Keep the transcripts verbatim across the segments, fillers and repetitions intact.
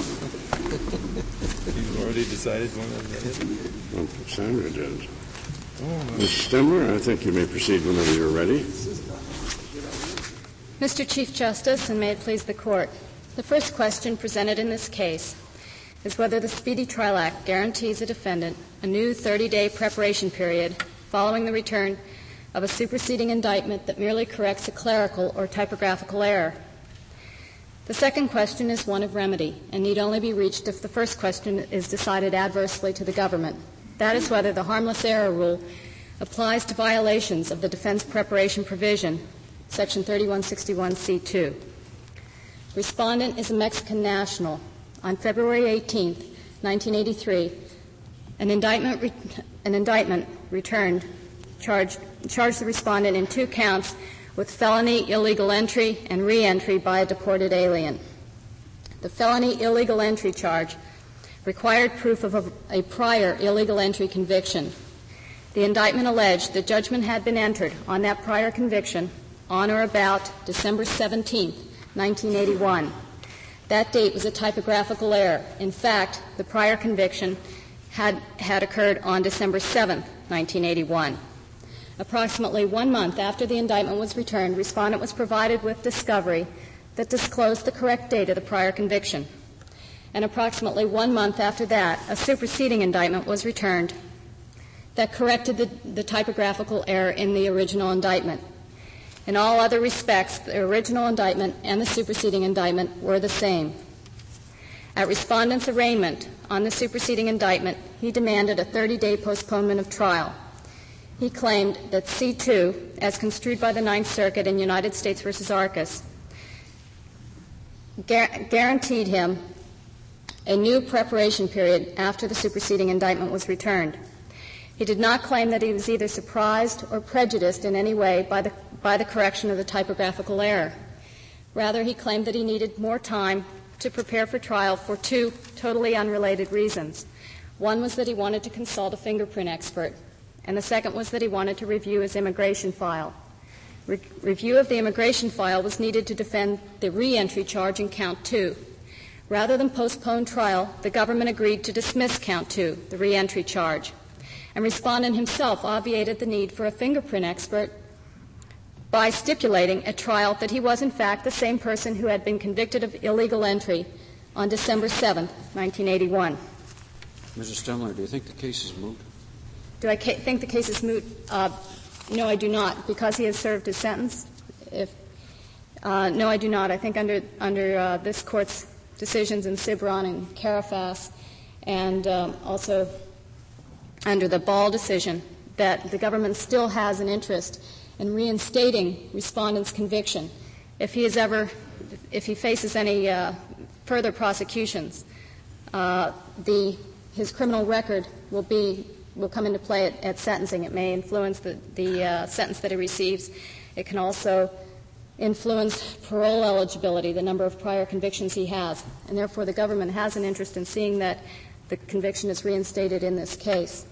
You've already decided one of the Well, Sandra did. Oh, Miz Stemler, I think you may proceed whenever you're ready. Mister Chief Justice, and may it please the Court, the first question presented in this case is whether the Speedy Trial Act guarantees a defendant a new thirty-day preparation period following the return of a superseding indictment that merely corrects a clerical or typographical error. The second question is one of remedy and need only be reached if the first question is decided adversely to the government. That is whether the harmless error rule applies to violations of the defense preparation provision, Section thirty-one sixty-one C two. Respondent is a Mexican national. On February eighteenth, nineteen eighty-three, an indictment, re- an indictment returned charged, charged the respondent in two counts with felony illegal entry and re-entry by a deported alien. The felony illegal entry charge required proof of a, a prior illegal entry conviction. The indictment alleged that judgment had been entered on that prior conviction on or about December seventeenth, nineteen eighty-one. That date was a typographical error. In fact, the prior conviction had, had occurred on December seventh, nineteen eighty-one. Approximately one month after the indictment was returned, respondent was provided with discovery that disclosed the correct date of the prior conviction. And approximately one month after that, a superseding indictment was returned that corrected the, the typographical error in the original indictment. In all other respects, the original indictment and the superseding indictment were the same. At respondent's arraignment on the superseding indictment, he demanded a thirty-day postponement of trial. He claimed that C two, as construed by the Ninth Circuit in United States v. Arcus, gar- guaranteed him a new preparation period after the superseding indictment was returned. He did not claim that he was either surprised or prejudiced in any way by the, by the correction of the typographical error. Rather, he claimed that he needed more time to prepare for trial for two totally unrelated reasons. One was that he wanted to consult a fingerprint expert, and the second was that he wanted to review his immigration file. Re- review of the immigration file was needed to defend the re-entry charge in count two. Rather than postpone trial, the government agreed to dismiss count two, the re-entry charge, and respondent himself obviated the need for a fingerprint expert by stipulating at trial that he was in fact the same person who had been convicted of illegal entry on December seventh, nineteen eighty-one. Missus Stemler, do you think the case is moot? Do I ca- think the case is moot? Uh, no, I do not, because he has served his sentence. If, uh, no, I do not. I think under under uh, this Court's decisions in Cibron and Carafas, and um, also under the Ball decision, that the government still has an interest in reinstating respondent's conviction if he is ever, if he faces any uh, further prosecutions. Uh, the his criminal record will be will come into play at, at sentencing. It may influence the, the uh, sentence that he receives. It can also influence parole eligibility, the number of prior convictions he has, and therefore the government has an interest in seeing that the conviction is reinstated in this case.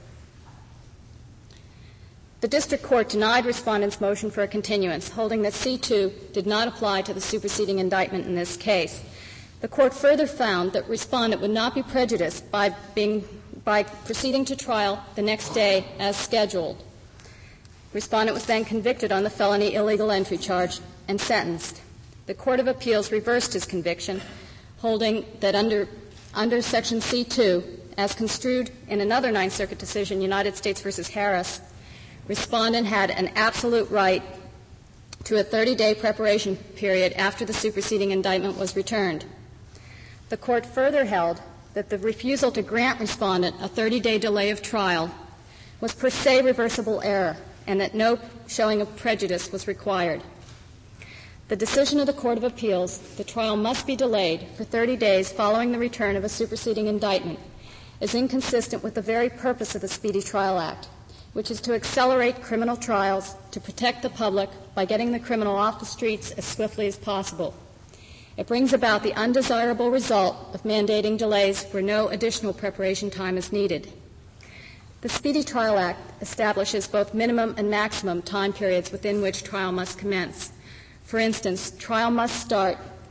The district court denied respondent's motion for a continuance, holding that C two did not apply to the superseding indictment in this case. The court further found that respondent would not be prejudiced by being by proceeding to trial the next day as scheduled. Respondent was then convicted on the felony illegal entry charge and sentenced. The Court of Appeals reversed his conviction, holding that under under Section C two, as construed in another Ninth Circuit decision, United States v. Harris, respondent had an absolute right to a thirty-day preparation period after the superseding indictment was returned. The Court further held that the refusal to grant respondent a thirty-day delay of trial was per se reversible error and that no showing of prejudice was required. The decision of the Court of Appeals, the trial must be delayed for thirty days following the return of a superseding indictment, is inconsistent with the very purpose of the Speedy Trial Act, which is to accelerate criminal trials to protect the public by getting the criminal off the streets as swiftly as possible. It brings about the undesirable result of mandating delays where no additional preparation time is needed. The Speedy Trial Act establishes both minimum and maximum time periods within which trial must commence. For instance, trial must start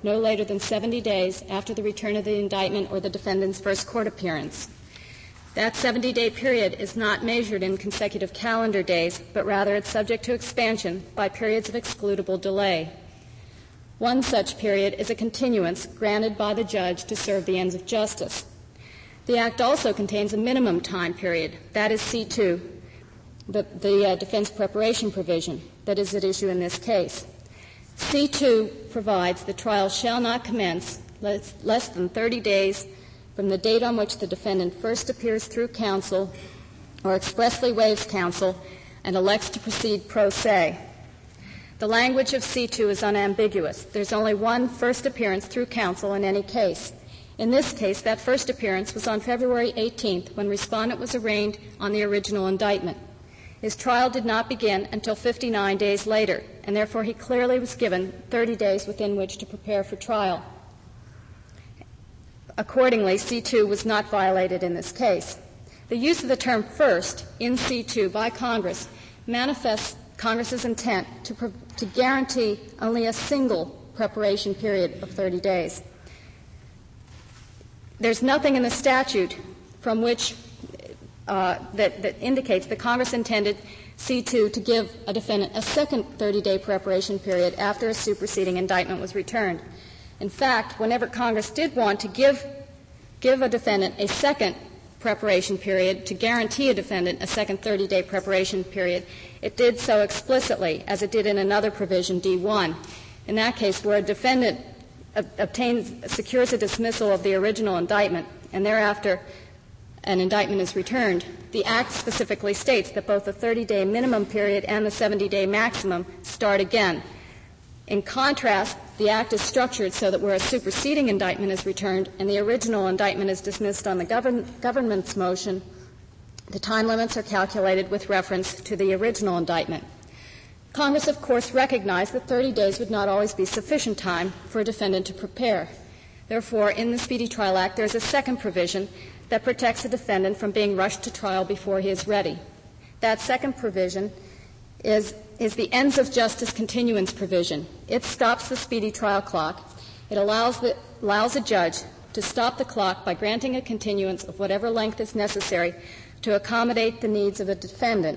no later than seventy days after the return of the indictment or the defendant's first court appearance. That seventy-day period is not measured in consecutive calendar days, but rather it's subject to expansion by periods of excludable delay. One such period is a continuance granted by the judge to serve the ends of justice. The Act also contains a minimum time period. That is C two, the, the uh, defense preparation provision that is at issue in this case. C two provides the trial shall not commence less, less than thirty days from the date on which the defendant first appears through counsel or expressly waives counsel and elects to proceed pro se. The language of C two is unambiguous. There's only one first appearance through counsel in any case. In this case, that first appearance was on February eighteenth when respondent was arraigned on the original indictment. His trial did not begin until fifty-nine days later, and therefore he clearly was given thirty days within which to prepare for trial. Accordingly, C two was not violated in this case. The use of the term first in C two by Congress manifests Congress's intent to, pro- to guarantee only a single preparation period of thirty days. There's nothing in the statute from which uh, that, that indicates that Congress intended C two to give a defendant a second thirty-day preparation period after a superseding indictment was returned. In fact, whenever Congress did want to give, give a defendant a second preparation period, to guarantee a defendant a second thirty-day preparation period, it did so explicitly, as it did in another provision, D one. In that case, where a defendant ob- obtains, secures a dismissal of the original indictment, and thereafter an indictment is returned, the Act specifically states that both the thirty-day minimum period and the seventy-day maximum start again. In contrast, the Act is structured so that where a superseding indictment is returned and the original indictment is dismissed on the govern- government's motion, the time limits are calculated with reference to the original indictment. Congress, of course, recognized that thirty days would not always be sufficient time for a defendant to prepare. Therefore, in the Speedy Trial Act, there is a second provision that protects a defendant from being rushed to trial before he is ready. That second provision is, is the ends of justice continuance provision. It stops the speedy trial clock. It allows, the, allows a judge to stop the clock by granting a continuance of whatever length is necessary to accommodate the needs of a defendant.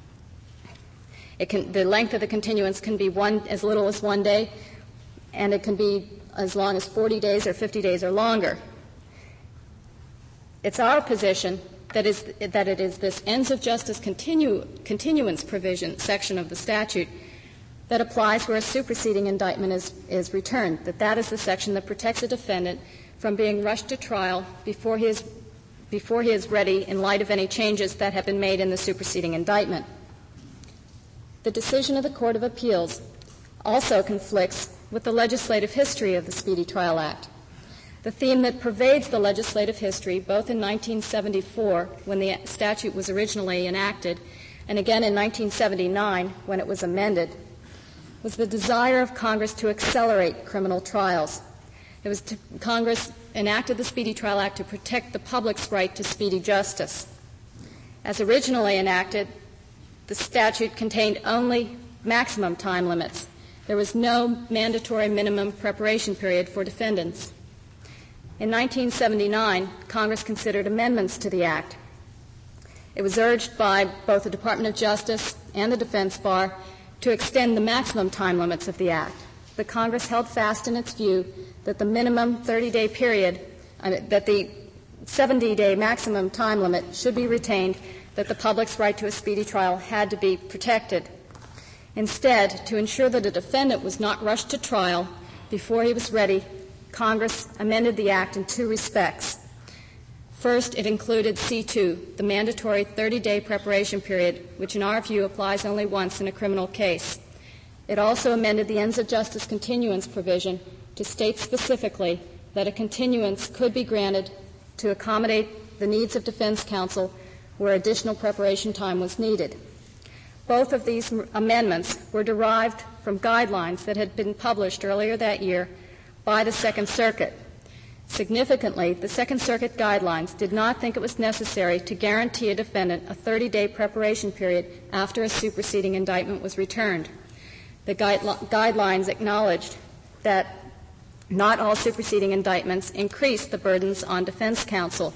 It can, the length of the continuance can be one, as little as one day, and it can be as long as forty days or fifty days or longer. It's our position that, is, that it is this ends of justice continu, continuance provision section of the statute that applies where a superseding indictment is, is returned, that that is the section that protects a defendant from being rushed to trial before he is, before he is ready in light of any changes that have been made in the superseding indictment. The decision of the Court of Appeals also conflicts with the legislative history of the Speedy Trial Act. The theme that pervades the legislative history, both in nineteen seventy-four, when the statute was originally enacted, and again in nineteen seventy-nine, when it was amended, was the desire of Congress to accelerate criminal trials. It was to, Congress enacted the Speedy Trial Act to protect the public's right to speedy justice. As originally enacted, the statute contained only maximum time limits. There was no mandatory minimum preparation period for defendants. In nineteen seventy-nine, Congress considered amendments to the Act. It was urged by both the Department of Justice and the defense bar to extend the maximum time limits of the Act. But Congress held fast in its view that the minimum thirty-day period, uh, that the seventy-day maximum time limit should be retained, that the public's right to a speedy trial had to be protected. Instead, to ensure that a defendant was not rushed to trial before he was ready, Congress amended the Act in two respects. First, it included C two, the mandatory thirty-day preparation period, which in our view applies only once in a criminal case. It also amended the ends of justice continuance provision to state specifically that a continuance could be granted to accommodate the needs of defense counsel where additional preparation time was needed. Both of these amendments were derived from guidelines that had been published earlier that year by the Second Circuit. Significantly, the Second Circuit guidelines did not think it was necessary to guarantee a defendant a thirty-day preparation period after a superseding indictment was returned. The guide- guidelines acknowledged that Not all superseding indictments increase the burdens on defense counsel.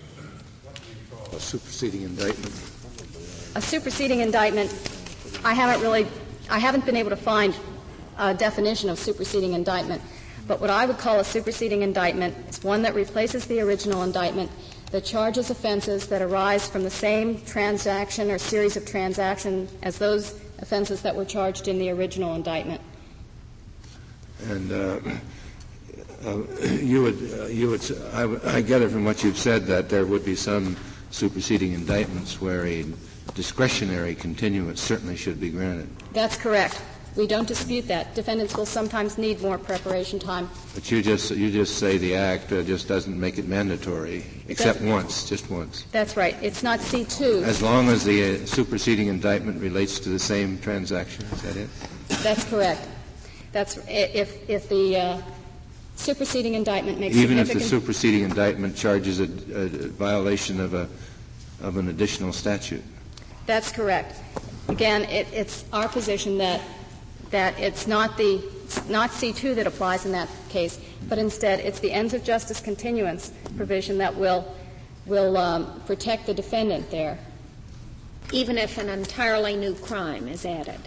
A superseding indictment. A superseding indictment, I haven't really, I haven't been able to find a definition of superseding indictment. But what I would call a superseding indictment is one that replaces the original indictment, that charges offenses that arise from the same transaction or series of transactions as those offenses that were charged in the original indictment. And uh, uh, you would, uh, you would, I, w- I get it from what you've said that there would be some superseding indictments where a discretionary continuance certainly should be granted. That's correct. We don't dispute that. Defendants will sometimes need more preparation time. But you just you just say the Act uh, just doesn't make it mandatory, except once, just once. That's right. It's not C two. As long as the uh, superseding indictment relates to the same transaction, is that it? That's correct. That's if if the uh, superseding indictment makes even if significant the superseding indictment charges a, a violation of a of an additional statute. That's correct. Again, it, it's our position that that it's not the not C two that applies in that case, but instead it's the ends of justice continuance provision that will will um, protect the defendant there. Even if an entirely new crime is added.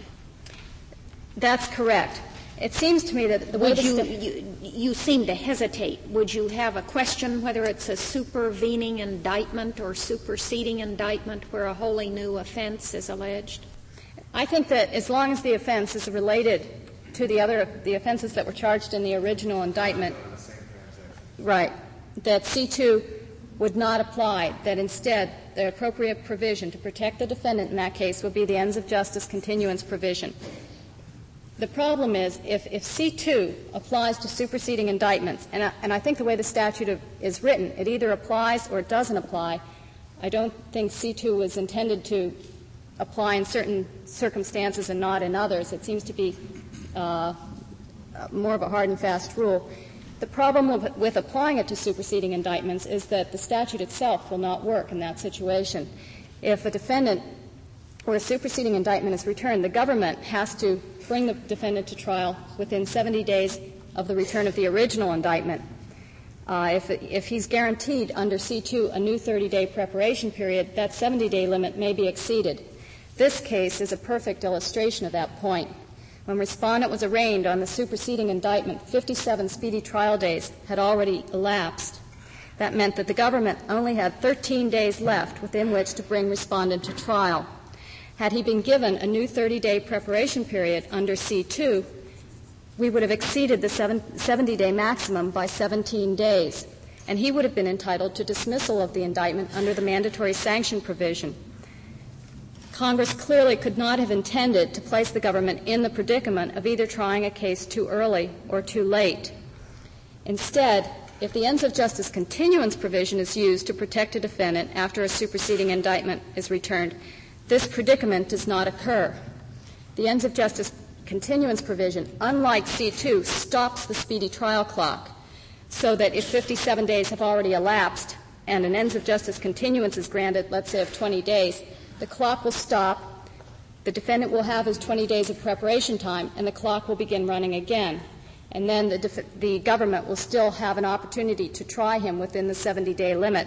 That's correct. It seems to me that the way Would the you, st- you, you seem to hesitate. Would you have a question whether it's a supervening indictment or superseding indictment where a wholly new offense is alleged? I think that as long as the offense is related to the other the offenses that were charged in the original indictment, right, that C two would not apply, that instead the appropriate provision to protect the defendant in that case would be the ends of justice continuance provision. The problem is if, if C two applies to superseding indictments, and I, and I think the way the statute is written, it either applies or it doesn't apply. I don't think C two was intended to apply in certain circumstances and not in others. It seems to be uh, more of a hard and fast rule. The problem with, with applying it to superseding indictments is that the statute itself will not work in that situation. If a defendant or a superseding indictment is returned, the government has to bring the defendant to trial within seventy days of the return of the original indictment. Uh, if, if he's guaranteed under C two a new thirty-day preparation period, that seventy-day limit may be exceeded. This case is a perfect illustration of that point. When Respondent was arraigned on the superseding indictment, fifty-seven speedy trial days had already elapsed. That meant that the government only had thirteen days left within which to bring Respondent to trial. Had he been given a new thirty-day preparation period under C two, we would have exceeded the seventy-day maximum by seventeen days, and he would have been entitled to dismissal of the indictment under the mandatory sanction provision. Congress clearly could not have intended to place the government in the predicament of either trying a case too early or too late. Instead, if the ends of justice continuance provision is used to protect a defendant after a superseding indictment is returned, this predicament does not occur. The ends of justice continuance provision, unlike C two, stops the speedy trial clock, so that if fifty-seven days have already elapsed and an ends of justice continuance is granted, let's say of twenty days, the clock will stop, the defendant will have his twenty days of preparation time, and the clock will begin running again. And then the, def- the government will still have an opportunity to try him within the seventy-day limit.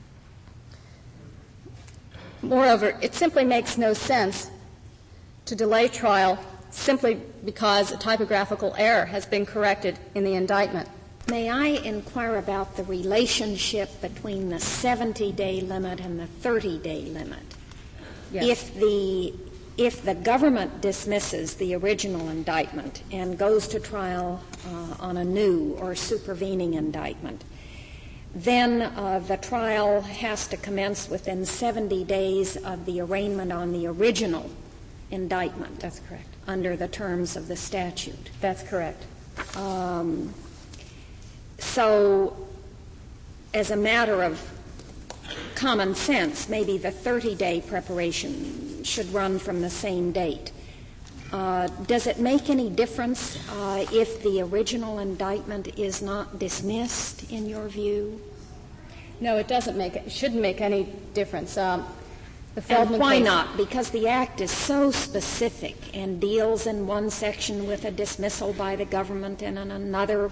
Moreover, it simply makes no sense to delay trial simply because a typographical error has been corrected in the indictment. May I inquire about the relationship between the seventy-day limit and the thirty-day limit? Yes. If the if the government dismisses the original indictment and goes to trial uh, on a new or supervening indictment, then uh, the trial has to commence within seventy days of the arraignment on the original indictment. That's correct. Under the terms of the statute. That's correct. Um, so, as a matter of common sense, maybe the thirty-day preparation should run from the same date. Uh, does it make any difference uh, if the original indictment is not dismissed, in your view? No, it doesn't make it. It shouldn't make any difference. Um, the And Feldman why case, not? Because the Act is so specific and deals in one section with a dismissal by the government and in another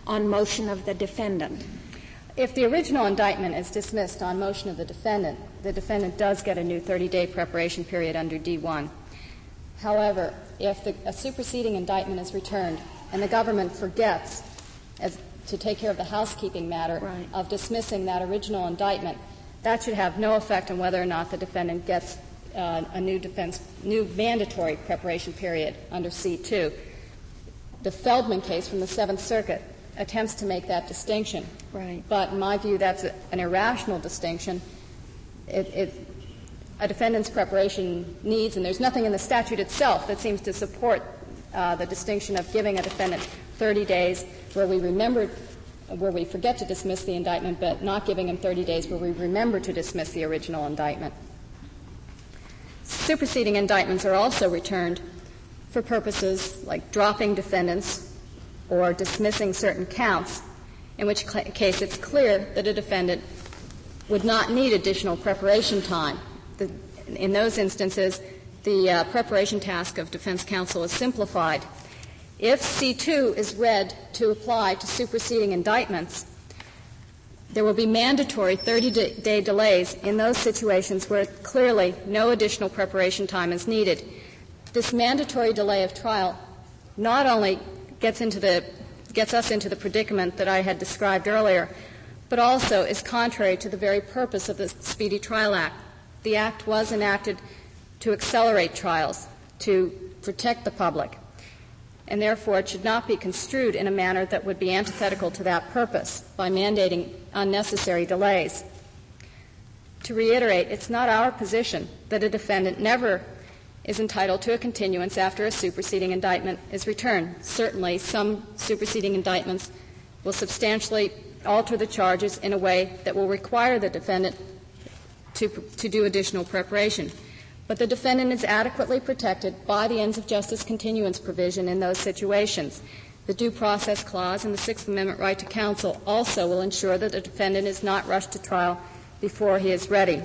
on motion of the defendant. If the original indictment is dismissed on motion of the defendant, the defendant does get a new thirty-day preparation period under D one. However, if the, a superseding indictment is returned and the government forgets as, to take care of the housekeeping matter right. of dismissing that original indictment, that should have no effect on whether or not the defendant gets uh, a new defense, new mandatory preparation period under C two. The Feldman case from the Seventh Circuit attempts to make that distinction. Right. But in my view, that's a, an irrational distinction. It, it, a defendant's preparation needs, and there's nothing in the statute itself that seems to support uh, the distinction of giving a defendant thirty days where we remember, where we forget to dismiss the indictment, but not giving him thirty days where we remember to dismiss the original indictment. Superseding indictments are also returned for purposes like dropping defendants or dismissing certain counts, in which cl- case it's clear that a defendant would not need additional preparation time. The, in those instances, the uh, preparation task of defense counsel is simplified. If C two is read to apply to superseding indictments, there will be mandatory thirty-day delays in those situations where clearly no additional preparation time is needed. This mandatory delay of trial not only gets into the gets us into the predicament that I had described earlier, but also is contrary to the very purpose of the Speedy Trial Act. The Act was enacted to accelerate trials, to protect the public, and therefore it should not be construed in a manner that would be antithetical to that purpose by mandating unnecessary delays. To reiterate, it's not our position that a defendant never is entitled to a continuance after a superseding indictment is returned. Certainly, some superseding indictments will substantially alter the charges in a way that will require the defendant to, to do additional preparation. But the defendant is adequately protected by the ends of justice continuance provision in those situations. The Due Process Clause and the Sixth Amendment right to counsel also will ensure that the defendant is not rushed to trial before he is ready.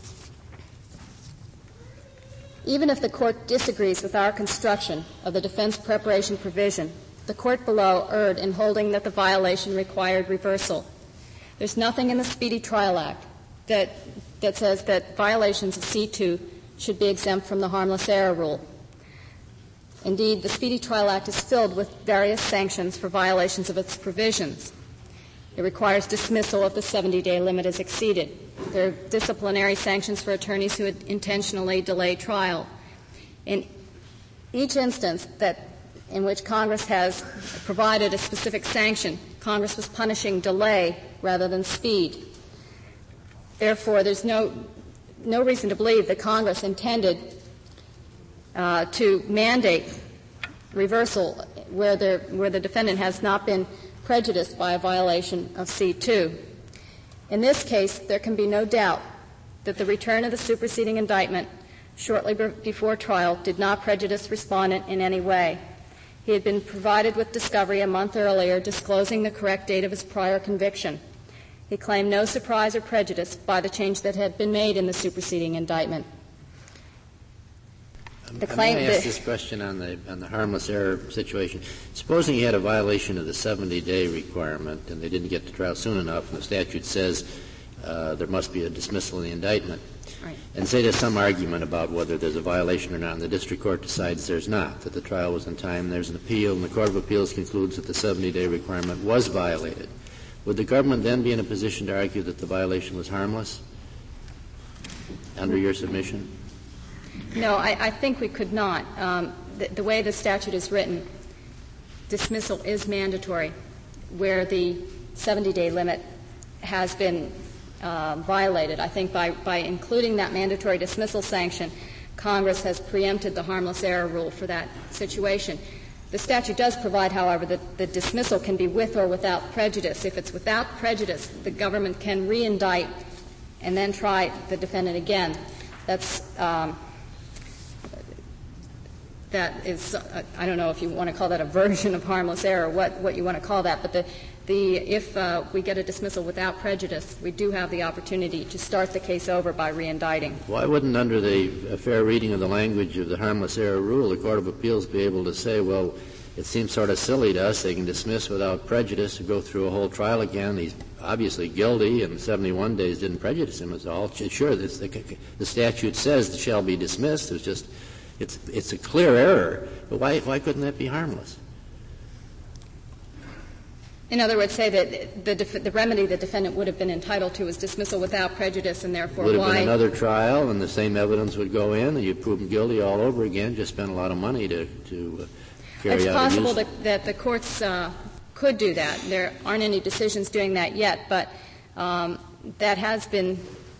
Even if the Court disagrees with our construction of the defense preparation provision, the Court below erred in holding that the violation required reversal. There's nothing in the Speedy Trial Act that, that says that violations of C two should be exempt from the harmless error rule. Indeed, the Speedy Trial Act is filled with various sanctions for violations of its provisions. It requires dismissal if the seventy-day limit is exceeded. There are disciplinary sanctions for attorneys who intentionally delay trial. In each instance that in which Congress has provided a specific sanction, Congress was punishing delay rather than speed. Therefore, there's no no reason to believe that Congress intended uh, to mandate reversal where the where the defendant has not been prejudiced by a violation of C two. In this case, there can be no doubt that the return of the superseding indictment shortly be- before trial did not prejudice respondent in any way. He had been provided with discovery a month earlier disclosing the correct date of his prior conviction. He claimed no surprise or prejudice by the change that had been made in the superseding indictment. The claim Let me ask this question on the on the harmless error situation. Supposing he had a violation of the seventy-day requirement and they didn't get to trial soon enough, and the statute says uh, there must be a dismissal in the indictment, right. And say there's some argument about whether there's a violation or not, and the district court decides there's not, that the trial was in time, there's an appeal, and the Court of Appeals concludes that the seventy-day requirement was violated. Would the government then be in a position to argue that the violation was harmless under your submission? No, I, I think we could not. Um, the, the way the statute is written, dismissal is mandatory where the seventy-day limit has been uh, violated. I think by, by including that mandatory dismissal sanction, Congress has preempted the harmless error rule for that situation. The statute does provide, however, that the dismissal can be with or without prejudice. If it's without prejudice, the government can re-indict and then try the defendant again. That's um, that is, uh, I don't know if you want to call that a version of harmless error, what, what you want to call that, but the, the, if uh, we get a dismissal without prejudice, we do have the opportunity to start the case over by re-indicting. Why wouldn't, under the a fair reading of the language of the harmless error rule, the Court of Appeals be able to say, well, it seems sort of silly to us. They can dismiss without prejudice and go through a whole trial again. He's obviously guilty, and seventy-one days didn't prejudice him at all. Sure, this, the, the statute says it shall be dismissed. It's just, it's, it's a clear error. But why, why couldn't that be harmless? In other words, say that the, def- the remedy the defendant would have been entitled to is dismissal without prejudice, and therefore would have why... been another trial, and the same evidence would go in, and you'd prove him guilty all over again. Just spend a lot of money to, to uh, carry it's out. It's possible that, that the courts uh, could do that. There aren't any decisions doing that yet, but um, that has been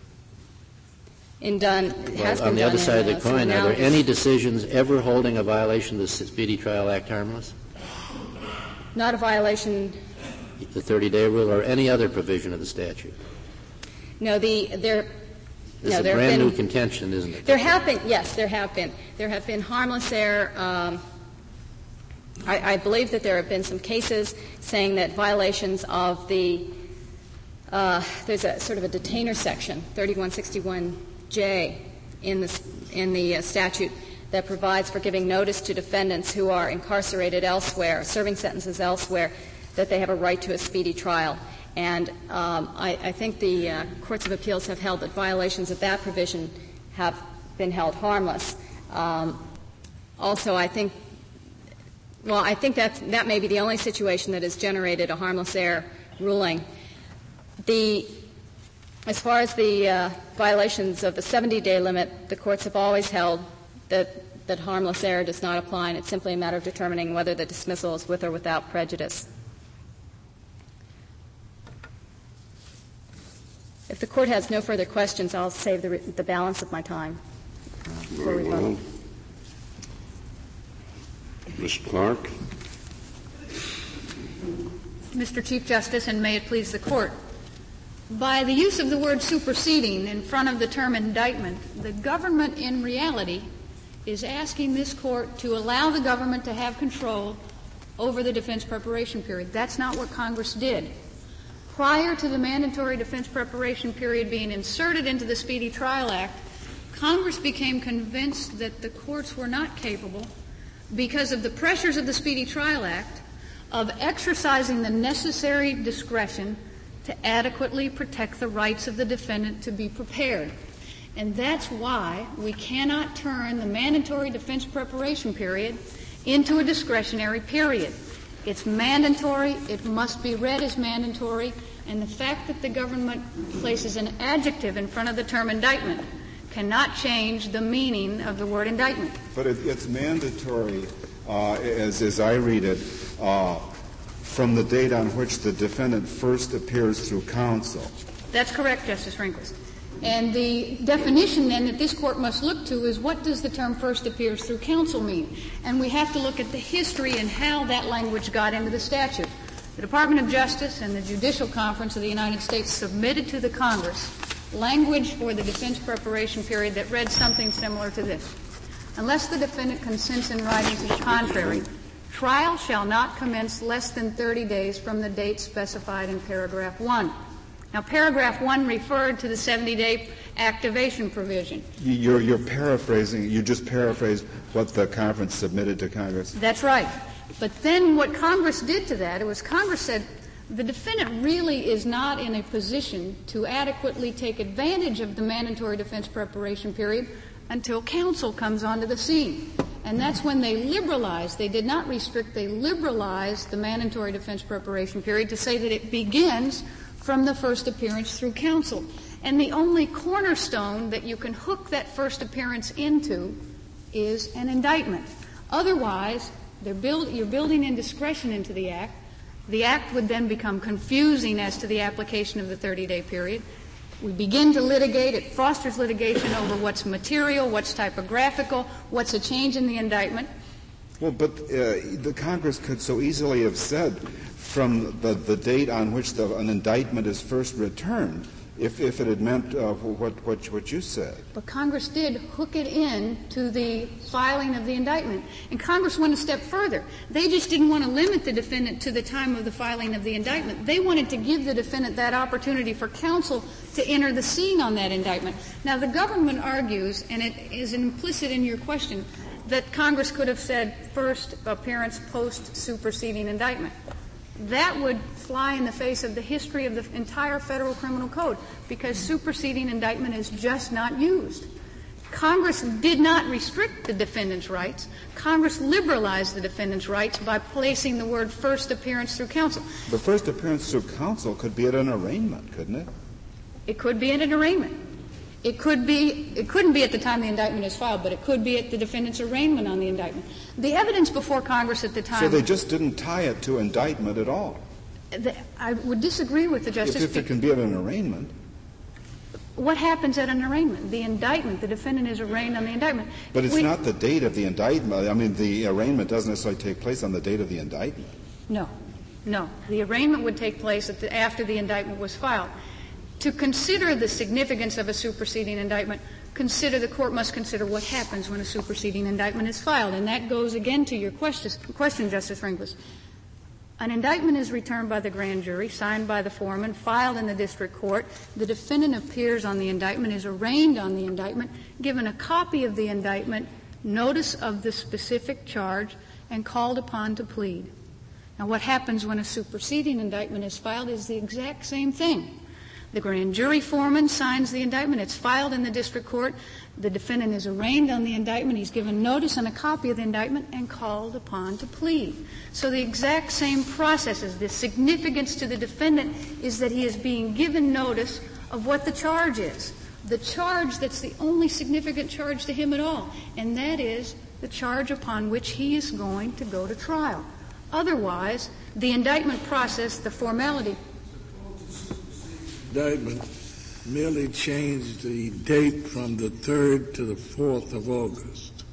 in done. Well, has on been the done other side in, of the uh, coin, are there analogous. any decisions ever holding a violation of the Speedy Trial Act harmless? Not a violation. The thirty-day rule or any other provision of the statute? No, the there. This no, is a there brand have been, new contention, isn't it? There have been, yes, there have been. There have been harmless error. Um, I, I believe that there have been some cases saying that violations of the uh, there's a sort of a detainer section, thirty-one sixty-one J, in the in the uh, statute that provides for giving notice to defendants who are incarcerated elsewhere, serving sentences elsewhere, that they have a right to a speedy trial. And um, I, I think the uh, courts of appeals have held that violations of that provision have been held harmless. Um, also, I think, well, I think that that may be the only situation that has generated a harmless error ruling. The, as far as the uh, violations of the seventy-day limit, the courts have always held that, that harmless error does not apply, and it's simply a matter of determining whether the dismissal is with or without prejudice. If the Court has no further questions, I'll save the, re- the balance of my time. Uh, for Very well. Miz Clark. Mister Chief Justice, and may it please the Court. By the use of the word superseding in front of the term indictment, the government in reality is asking this Court to allow the government to have control over the defense preparation period. That's not what Congress did. Prior to the mandatory defense preparation period being inserted into the Speedy Trial Act, Congress became convinced that the courts were not capable, because of the pressures of the Speedy Trial Act, of exercising the necessary discretion to adequately protect the rights of the defendant to be prepared. And that's why we cannot turn the mandatory defense preparation period into a discretionary period. It's mandatory. It must be read as mandatory. And the fact that the government places an adjective in front of the term indictment cannot change the meaning of the word indictment. But it, it's mandatory, uh, as, as I read it, uh, from the date on which the defendant first appears through counsel. That's correct, Justice Rehnquist. And the definition, then, that this Court must look to is what does the term first appears through counsel mean? And we have to look at the history and how that language got into the statute. The Department of Justice and the Judicial Conference of the United States submitted to the Congress language for the defense preparation period that read something similar to this. Unless the defendant consents in writing to the contrary, trial shall not commence less than thirty days from the date specified in paragraph one. Now, paragraph one referred to the seventy-day activation provision. You're, you're paraphrasing. You just paraphrased what the conference submitted to Congress. That's right. But then what Congress did to that, it was Congress said the defendant really is not in a position to adequately take advantage of the mandatory defense preparation period until counsel comes onto the scene. And that's when they liberalized. They did not restrict. They liberalized the mandatory defense preparation period to say that it begins from the first appearance through counsel. And the only cornerstone that you can hook that first appearance into is an indictment. Otherwise, they're build, you're building in discretion into the Act. The Act would then become confusing as to the application of the thirty-day period. We begin to litigate. It fosters litigation over what's material, what's typographical, what's a change in the indictment. Well, but uh, the Congress could so easily have said from the, the date on which the, an indictment is first returned, if, if it had meant uh, what, what, what you said. But Congress did hook it in to the filing of the indictment. And Congress went a step further. They just didn't want to limit the defendant to the time of the filing of the indictment. They wanted to give the defendant that opportunity for counsel to enter the scene on that indictment. Now, the government argues, and it is implicit in your question, that Congress could have said first appearance post superseding indictment. That would fly in the face of the history of the entire Federal Criminal Code, because superseding indictment is just not used. Congress did not restrict the defendant's rights. Congress liberalized the defendant's rights by placing the word first appearance through counsel. The first appearance through counsel could be at an arraignment, couldn't it? It could be at an arraignment. It could be, it couldn't be at the time the indictment is filed, but it could be at the defendant's arraignment on the indictment. The evidence before Congress at the time. So they just didn't tie it to indictment at all. The, I would disagree with the Justice. If, if it can be at an arraignment. What happens at an arraignment? The indictment. The defendant is arraigned on the indictment. But it's we, not the date of the indictment. I mean, the arraignment doesn't necessarily take place on the date of the indictment. No. No. The arraignment would take place at the, after the indictment was filed. To consider the significance of a superseding indictment, consider the court must consider what happens when a superseding indictment is filed. And that goes again to your question, question Justice Rehnquist. An indictment is returned by the grand jury, signed by the foreman, filed in the district court. The defendant appears on the indictment, is arraigned on the indictment, given a copy of the indictment, notice of the specific charge, and called upon to plead. Now, what happens when a superseding indictment is filed is the exact same thing. The grand jury foreman signs the indictment. It's filed in the district court. The defendant is arraigned on the indictment. He's given notice and a copy of the indictment and called upon to plead. So the exact same processes. The significance to the defendant is that he is being given notice of what the charge is. The charge that's the only significant charge to him at all, and that is the charge upon which he is going to go to trial. Otherwise, the indictment process, the formality. Indictment merely changed the date from the third to the fourth of August.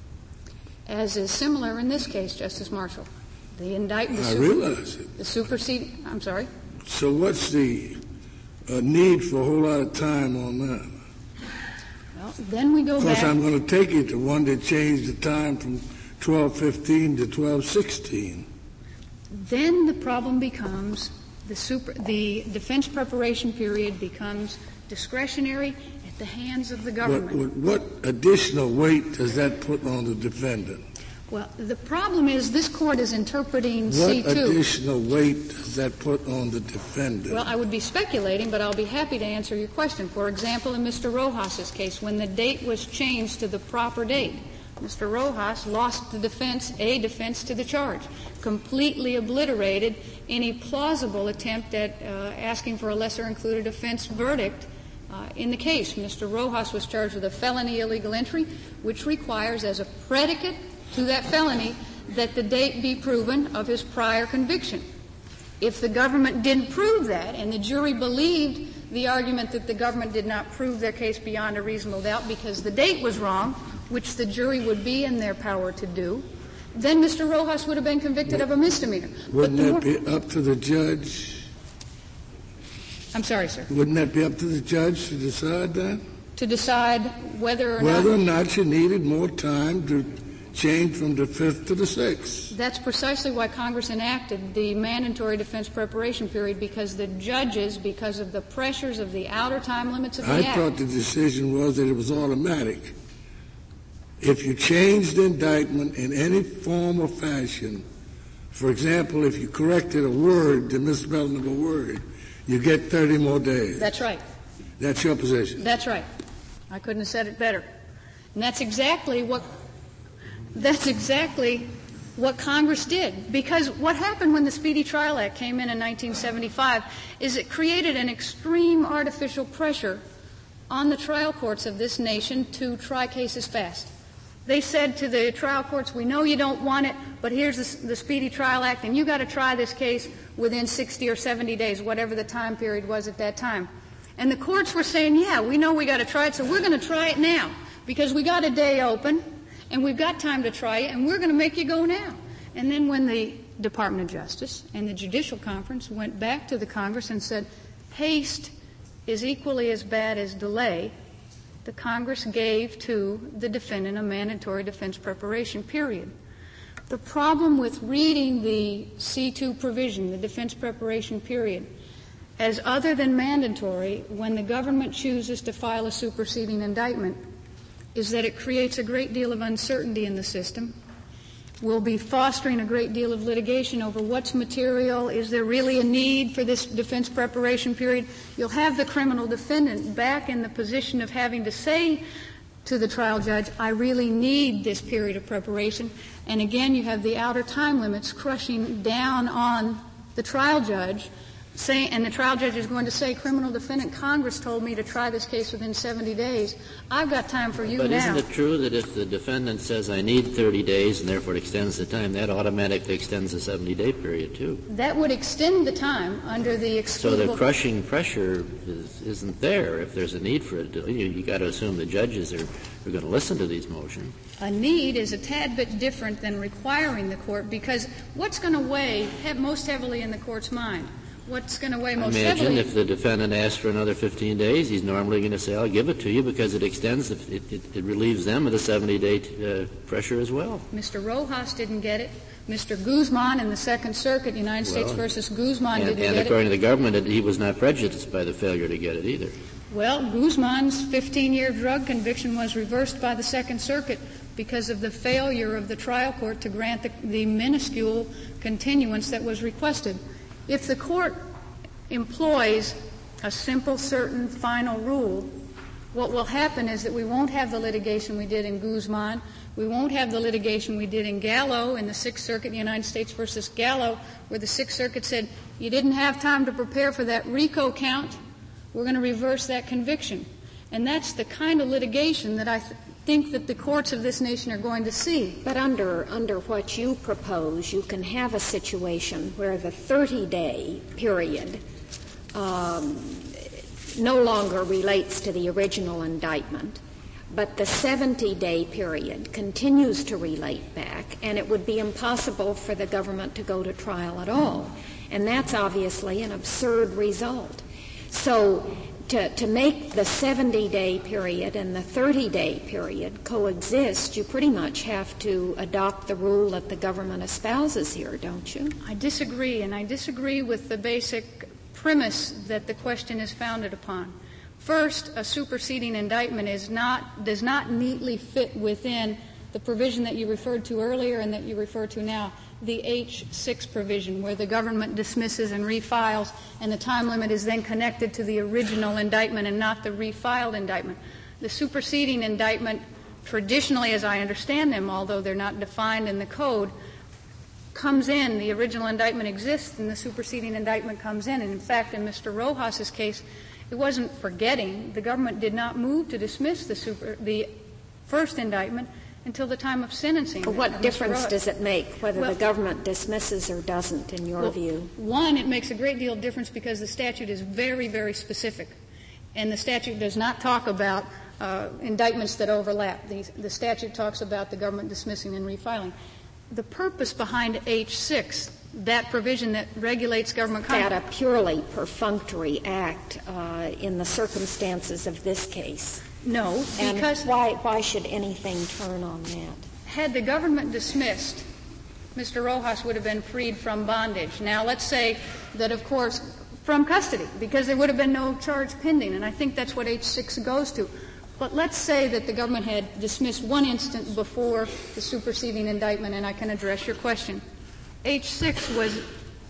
As is similar in this case, Justice Marshall. The indictment. I realize it. The superseding. I'm sorry. So what's the uh, need for a whole lot of time on that? Well, then we go back. Because I'm going to take it to one that changed the time from twelve fifteen to twelve sixteen. Then the problem becomes the super, the defense preparation period becomes discretionary at the hands of the government. What, what additional weight does that put on the defendant? Well, the problem is this court is interpreting what C two. What additional weight does that put on the defendant? Well, I would be speculating, but I'll be happy to answer your question. For example, in Mister Rojas's case, when the date was changed to the proper date, Mister Rojas lost the defense, a defense to the charge, completely obliterated any plausible attempt at uh, asking for a lesser-included offense verdict uh, in the case. Mister Rojas was charged with a felony illegal entry, which requires as a predicate to that felony that the date be proven of his prior conviction. If the government didn't prove that, and the jury believed the argument that the government did not prove their case beyond a reasonable doubt because the date was wrong, which the jury would be in their power to do, then Mister Rojas would have been convicted of a misdemeanor. Wouldn't that be up to the judge? I'm sorry, sir. Wouldn't that be up to the judge to decide that? To decide whether or whether not... or not you needed more time to change from the fifth to the sixth. That's precisely why Congress enacted the mandatory defense preparation period, because the judges, because of the pressures of the outer time limits of the I Act... I thought the decision was that it was automatic. If you change the indictment in any form or fashion, for example, if you corrected a word, the misspelling of a word, you get thirty more days. That's right. That's your position. That's right. I couldn't have said it better. And that's exactly what that's exactly what Congress did. Because what happened when the Speedy Trial Act came in in nineteen seventy-five is it created an extreme artificial pressure on the trial courts of this nation to try cases fast. They said to the trial courts, we know you don't want it, but here's the, the Speedy Trial Act, and you got to try this case within sixty or seventy days, whatever the time period was at that time. And the courts were saying, yeah, we know we got to try it, so we're going to try it now, because we got a day open, and we've got time to try it, and we're going to make you go now. And then when the Department of Justice and the Judicial Conference went back to the Congress and said, haste is equally as bad as delay, the Congress gave to the defendant a mandatory defense preparation period. The problem with reading the C two provision, the defense preparation period, as other than mandatory when the government chooses to file a superseding indictment is that it creates a great deal of uncertainty in the system. We'll be fostering a great deal of litigation over what's material. Is there really a need for this defense preparation period? You'll have the criminal defendant back in the position of having to say to the trial judge, I really need this period of preparation. And again, you have the outer time limits crushing down on the trial judge, saying, and the trial judge is going to say, criminal defendant, Congress told me to try this case within seventy days. I've got time for you but now. But isn't it true that if the defendant says, I need thirty days, and therefore it extends the time, that automatically extends the seventy-day period, too? That would extend the time under the excludable. So the crushing pressure is, isn't there if there's a need for it. You, you got to assume the judges are, are going to listen to these motions. A need is a tad bit different than requiring the court, because what's going to weigh most heavily in the court's mind? What's going to weigh most Imagine heavily? if the defendant asks for another fifteen days, he's normally going to say, I'll give it to you because it extends, it, it, it relieves them of the seventy-day uh, pressure as well. Mister Rojas didn't get it. Mister Guzman in the Second Circuit, United well, States versus Guzman, and, didn't and get it. And according to the government, it, he was not prejudiced by the failure to get it either. Well, Guzman's fifteen-year drug conviction was reversed by the Second Circuit because of the failure of the trial court to grant the, the minuscule continuance that was requested. If the court employs a simple, certain, final rule, what will happen is that we won't have the litigation we did in Guzman. We won't have the litigation we did in Gallo in the Sixth Circuit, United States versus Gallo, where the Sixth Circuit said, you didn't have time to prepare for that RICO count. We're going to reverse that conviction. And that's the kind of litigation that I th- think that the courts of this nation are going to see. But under under what you propose, you can have a situation where the thirty-day period um, no longer relates to the original indictment, but the seventy-day period continues to relate back, and it would be impossible for the government to go to trial at all. And that's obviously an absurd result. So to, to make the seventy-day period and the thirty-day period coexist, you pretty much have to adopt the rule that the government espouses here, don't you? I disagree, and I disagree with the basic premise that the question is founded upon. First, a superseding indictment is not, does not neatly fit within the provision that you referred to earlier and that you refer to now, the H six provision, where the government dismisses and refiles, and the time limit is then connected to the original indictment and not the refiled indictment. The superseding indictment, traditionally as I understand them, although they're not defined in the code, comes in, the original indictment exists, and the superseding indictment comes in. And in fact, in Mister Rojas's case, it wasn't forgetting. The government did not move to dismiss the super, the first indictment until the time of sentencing. But what difference does it make whether well, the government dismisses or doesn't, in your well, view? One, it makes a great deal of difference because the statute is very, very specific. And the statute does not talk about uh, indictments that overlap. The, the statute talks about the government dismissing and refiling. The purpose behind H six, that provision that regulates government conduct. That a purely perfunctory act uh, in the circumstances of this case. No, because and why why should anything turn on that? Had the government dismissed, Mister Rojas would have been freed from bondage. Now, let's say that, of course, from custody, because there would have been no charge pending, and I think that's what H six goes to. But let's say that the government had dismissed one instant before the superseding indictment, and I can address your question. H six was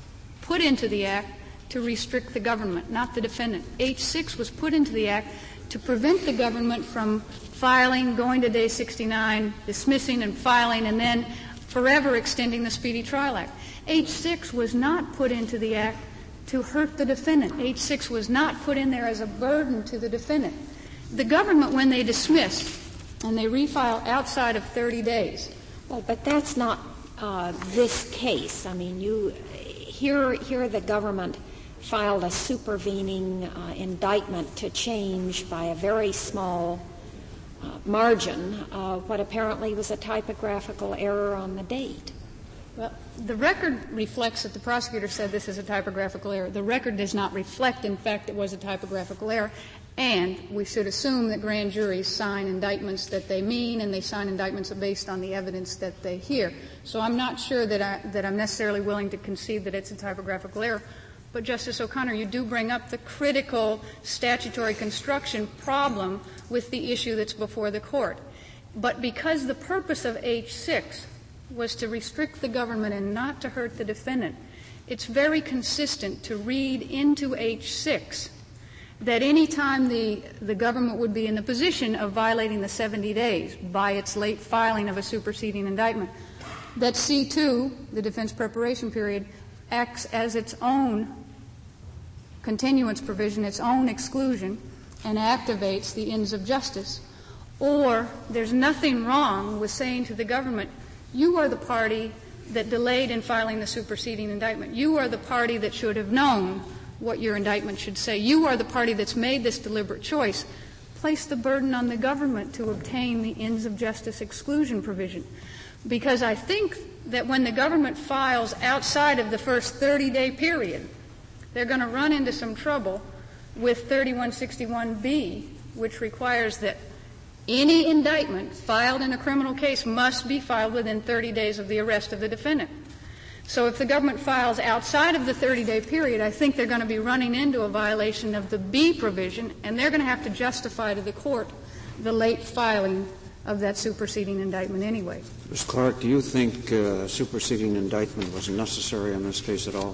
put into the Act to restrict the government, not the defendant. H six was put into the Act to prevent the government from filing, going to day sixty-nine, dismissing and filing, and then forever extending the Speedy Trial Act. H six was not put into the Act to hurt the defendant. H six was not put in there as a burden to the defendant. The government, when they dismiss and they refile outside of thirty days. Well, but that's not uh, this case. I mean, you here here the government filed a supervening uh, indictment to change by a very small uh, margin uh, what apparently was a typographical error on the date. Well, the record reflects that the prosecutor said this is a typographical error. The record does not reflect, in fact, it was a typographical error. And we should assume that grand juries sign indictments that they mean, and they sign indictments based on the evidence that they hear. So I'm not sure that, I, that I'm necessarily willing to concede that it's a typographical error. But, Justice O'Connor, you do bring up the critical statutory construction problem with the issue that's before the Court. But because the purpose of H six was to restrict the government and not to hurt the defendant, it's very consistent to read into H six that any time the, the government would be in the position of violating the seventy days by its late filing of a superseding indictment, that C two, the defense preparation period, acts as its own continuance provision, its own exclusion, and activates the ends of justice. Or there's nothing wrong with saying to the government, you are the party that delayed in filing the superseding indictment. You are the party that should have known what your indictment should say. You are the party that's made this deliberate choice. Place the burden on the government to obtain the ends of justice exclusion provision. Because I think that when the government files outside of the first thirty-day period, they're going to run into some trouble with thirty-one sixty-one B, which requires that any indictment filed in a criminal case must be filed within thirty days of the arrest of the defendant. So if the government files outside of the thirty-day period, I think they're going to be running into a violation of the B provision, and they're going to have to justify to the court the late filing of that superseding indictment anyway. Miz Clark, do you think uh, superseding indictment was necessary in this case at all?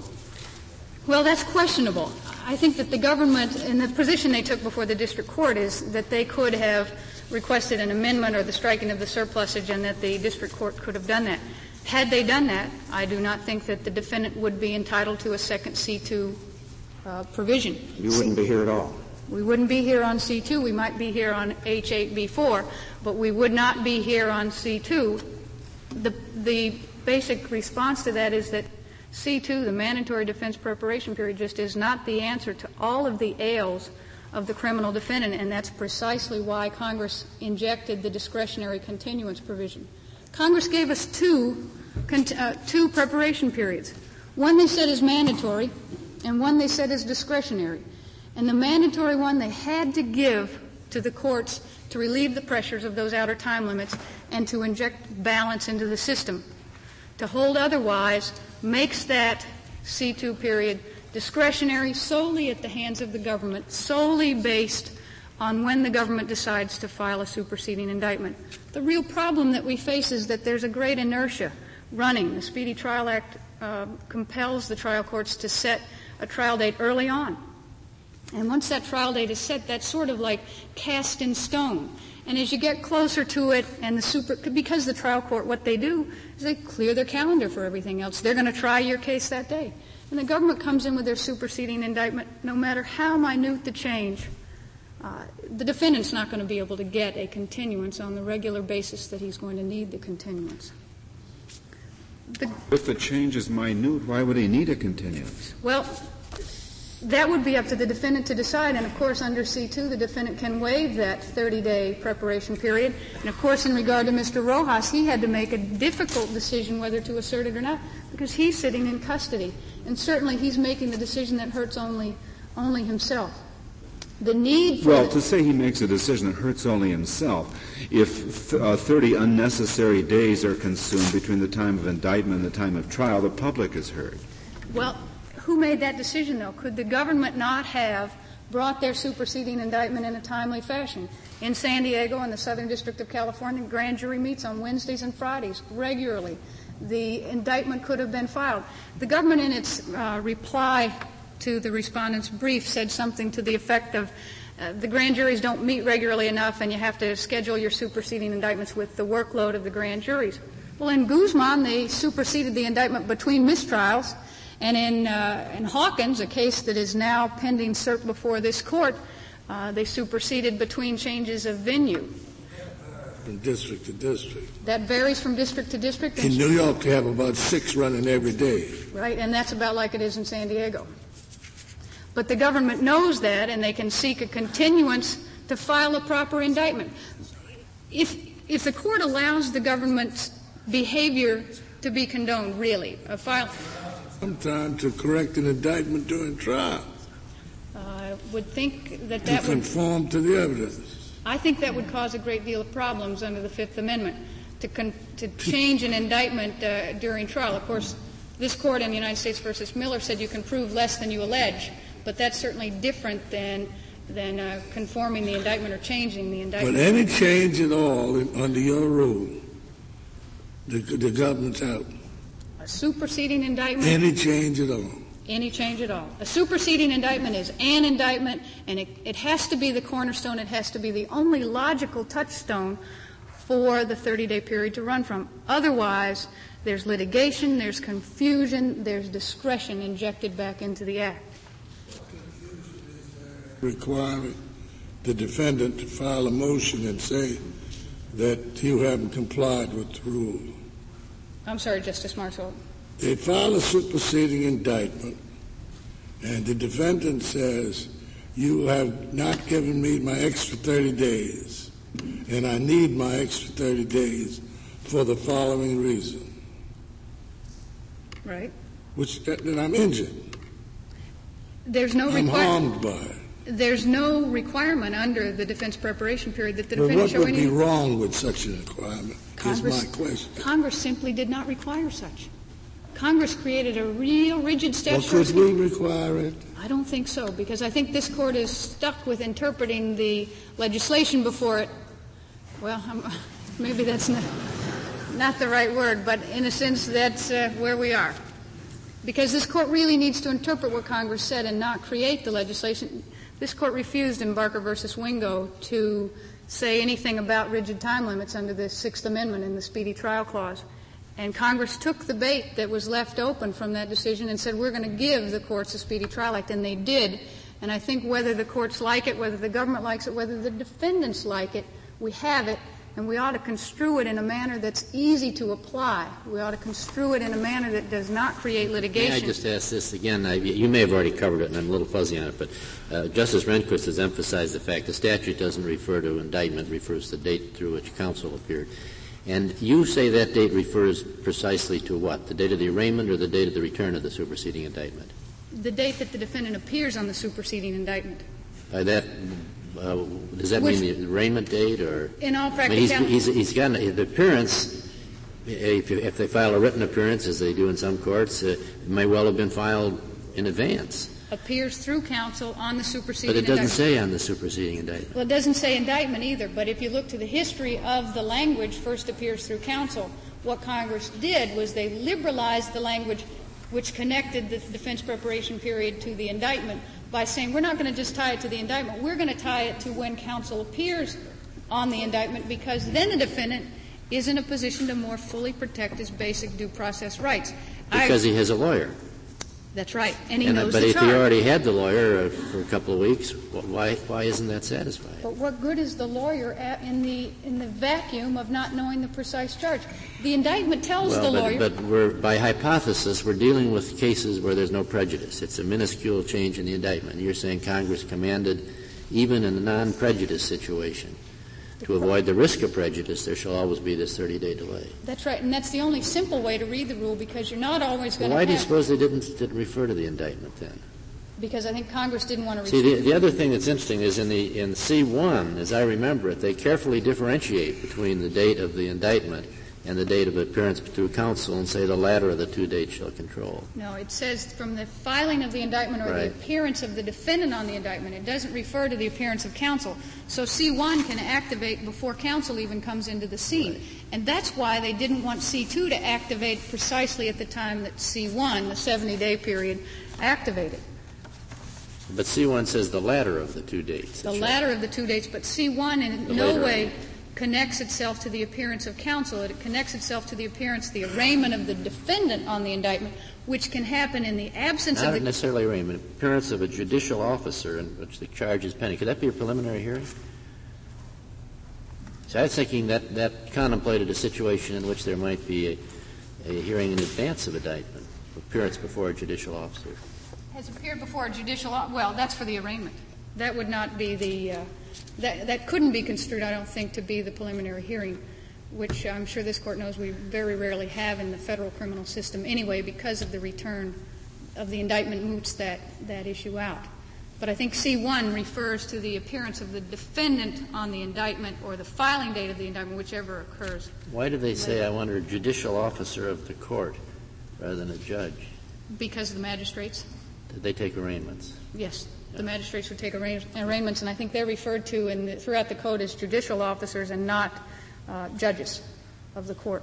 Well, that's questionable. I think that the government, and the position they took before the district court, is that they could have requested an amendment or the striking of the surplusage, and that the district court could have done that. Had they done that, I do not think that the defendant would be entitled to a second C two uh, provision. You wouldn't be here at all. We wouldn't be here on C two. We might be here on H eight B four, but we would not be here on C two. The, the basic response to that is that C two, the mandatory defense preparation period, just is not the answer to all of the ails of the criminal defendant, and that's precisely why Congress injected the discretionary continuance provision. Congress gave us two, uh, two preparation periods. One they said is mandatory, and one they said is discretionary. And the mandatory one they had to give to the courts to relieve the pressures of those outer time limits and to inject balance into the system. To hold otherwise makes that C two period discretionary, solely at the hands of the government, solely based on when the government decides to file a superseding indictment. The real problem that we face is that there's a great inertia running. The Speedy Trial Act uh, compels the trial courts to set a trial date early on. And once that trial date is set, that's sort of like cast in stone. And as you get closer to it, and the super, because the trial court, what they do is they clear their calendar for everything else. They're going to try your case that day. And the government comes in with their superseding indictment, no matter how minute the change. Uh, the defendant's not going to be able to get a continuance on the regular basis that he's going to need the continuance. The, if the change is minute, why would he need a continuance? Well, that would be up to the defendant to decide, and of course under C two the defendant can waive that thirty-day preparation period. And of course in regard to Mister Rojas, he had to make a difficult decision whether to assert it or not, because he's sitting in custody. And certainly he's making the decision that hurts only only himself. The need for Well, the to say he makes a decision that hurts only himself, if th- uh, thirty unnecessary days are consumed between the time of indictment and the time of trial, the public is hurt. Well, who made that decision, though? Could the government not have brought their superseding indictment in a timely fashion? In San Diego, in the Southern District of California, grand jury meets on Wednesdays and Fridays regularly. The indictment could have been filed. The government, in its uh, reply to the respondent's brief, said something to the effect of uh, the grand juries don't meet regularly enough and you have to schedule your superseding indictments with the workload of the grand juries. Well, in Guzman, they superseded the indictment between mistrials. And in, uh, in Hawkins, a case that is now pending cert before this court, uh, they superseded between changes of venue. From district to district. That varies from district to district. In New York, they have about six running every day. Right, and that's about like it is in San Diego. But the government knows that, and they can seek a continuance to file a proper indictment. If, if the court allows the government's behavior to be condoned, really, a file... Sometimes to correct an indictment during trial. I would think that that to conform would, to the evidence. I think that would cause a great deal of problems under the Fifth Amendment to con, to change an indictment uh, during trial. Of course, this court in the United States versus Miller said you can prove less than you allege, but that's certainly different than than uh, conforming the indictment or changing the indictment. But any change at all in, under your rule, the, the government's out. A superseding indictment? Any change at all. Any change at all. A superseding indictment is an indictment, and it, it has to be the cornerstone. It has to be the only logical touchstone for the thirty-day period to run from. Otherwise, there's litigation, there's confusion, there's discretion injected back into the act. Requiring the defendant to file a motion and say that you haven't complied with the rule. I'm sorry, Justice Marshall. They file a superseding indictment, and the defendant says, you have not given me my extra thirty days, and I need my extra thirty days for the following reason. Right. Which, that, that I'm injured. There's no I'm requirement. harmed by it. There's no requirement under the defense preparation period that the But defendant what show would any. be wrong with such a requirement Congress, is my question. Congress simply did not require such. Congress created a real rigid statutory Well, could we require it? I don't think so, because I think this Court is stuck with interpreting the legislation before it. Well, I'm, maybe that's not, not the right word, but in a sense that's uh, where we are. Because this Court really needs to interpret what Congress said and not create the legislation. This Court refused in Barker versus Wingo to say anything about rigid time limits under the Sixth Amendment in the Speedy Trial Clause. And Congress took the bait that was left open from that decision and said, we're going to give the courts a Speedy Trial Act, and they did. And I think whether the courts like it, whether the government likes it, whether the defendants like it, we have it, and we ought to construe it in a manner that's easy to apply. We ought to construe it in a manner that does not create litigation. May I just ask this again? I, you may have already covered it, and I'm a little fuzzy on it, but uh, Justice Rehnquist has emphasized the fact the statute doesn't refer to indictment, refers to the date through which counsel appeared. And you say that date refers precisely to what? The date of the arraignment or the date of the return of the superseding indictment? The date that the defendant appears on the superseding indictment. By that, uh, does that Which, mean the arraignment date, or? In all I mean, he's, practicality. he's, he's got an, the appearance. If, if they file a written appearance, as they do in some courts, uh, it may well have been filed in advance. Appears through counsel on the superseding But it doesn't indictment. say on the superseding indictment. Well, it doesn't say indictment either, but if you look to the history of the language, first appears through counsel, what Congress did was they liberalized the language which connected the defense preparation period to the indictment by saying we're not going to just tie it to the indictment, we're going to tie it to when counsel appears on the indictment, because then the defendant is in a position to more fully protect his basic due process rights. Because I, he has a lawyer. That's right, and he and, knows But the if charge. he already had the lawyer uh, for a couple of weeks, why why isn't that satisfied? But what good is the lawyer at, in the in the vacuum of not knowing the precise charge? The indictment tells well, the but, lawyer. But we're, by hypothesis, we're dealing with cases where there's no prejudice. It's a minuscule change in the indictment. You're saying Congress commanded, even in a non-prejudice situation, to avoid the risk of prejudice, there shall always be this thirty-day delay. That's right, and that's the only simple way to read the rule, because you're not always going to Well, why have... do you suppose they didn't, didn't refer to the indictment then? Because I think Congress didn't want to... See, the, the other thing that's interesting is in the in C one, as I remember it, they carefully differentiate between the date of the indictment and the date of appearance through counsel and say the latter of the two dates shall control. No, it says from the filing of the indictment or right. the appearance of the defendant on the indictment. It doesn't refer to the appearance of counsel. So C one can activate before counsel even comes into the scene. Right. And that's why they didn't want C two to activate precisely at the time that C one, the seventy-day period, activated. But C one says the latter of the two dates. The latter of the two dates, but C one in The no later way of. connects itself to the appearance of counsel. It connects itself to the appearance, the arraignment of the defendant on the indictment, which can happen in the absence Not of the... necessarily arraignment, appearance of a judicial officer in which the charge is pending. Could that be a preliminary hearing? So I was thinking that that contemplated a situation in which there might be a, a hearing in advance of indictment, appearance before a judicial officer. Has appeared before a judicial... Well, that's for the arraignment. That would not be the... Uh, that, that couldn't be construed, I don't think, to be the preliminary hearing, which I'm sure this Court knows we very rarely have in the federal criminal system anyway, because of the return of the indictment moots that, that issue out. But I think C one refers to the appearance of the defendant on the indictment or the filing date of the indictment, whichever occurs. Why do they say, I wonder, judicial officer of the court rather than a judge? Because of the magistrates? Did they take arraignments? Yes. the magistrates would take arrange- arraignments, and I think they're referred to in the, throughout the code as judicial officers and not uh, judges of the court.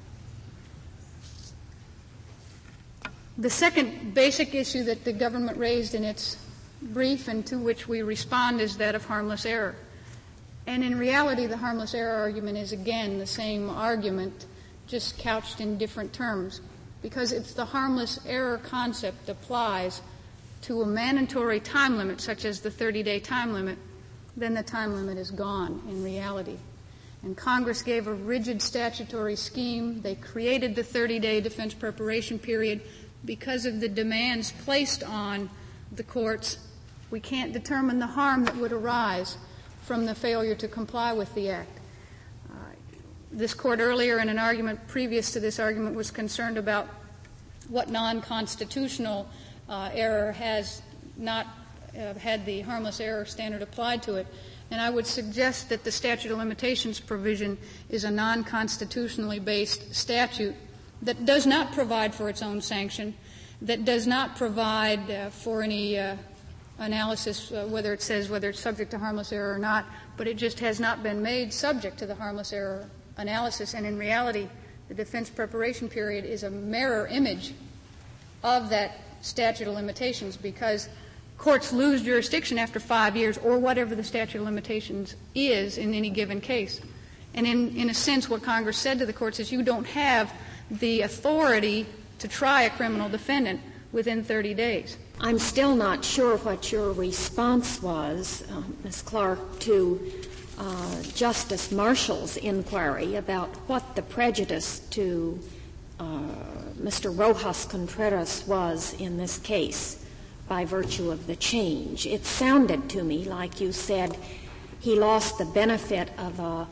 The second basic issue that the government raised in its brief and to which we respond is that of harmless error. And in reality, the harmless error argument is, again, the same argument, just couched in different terms. Because if the harmless error concept applies to a mandatory time limit, such as the thirty-day time limit, then the time limit is gone in reality. And Congress gave a rigid statutory scheme. They created the thirty-day defense preparation period because of the demands placed on the courts. We can't determine the harm that would arise from the failure to comply with the Act. Uh, this Court earlier in an argument previous to this argument was concerned about what non-constitutional uh, error has not uh, had the harmless error standard applied to it. And I would suggest that the statute of limitations provision is a non-constitutionally based statute that does not provide for its own sanction, that does not provide uh, for any uh, analysis, uh, whether it says whether it's subject to harmless error or not, but it just has not been made subject to the harmless error analysis. And in reality, the defense preparation period is a mirror image of that statute of limitations, because courts lose jurisdiction after five years or whatever the statute of limitations is in any given case. And in, in a sense, what Congress said to the courts is you don't have the authority to try a criminal defendant within thirty days. I'm still not sure what your response was, uh, Miz Clark, to uh, Justice Marshall's inquiry about what the prejudice to uh, Mister Rojas Contreras was in this case by virtue of the change. It sounded to me like you said he lost the benefit of a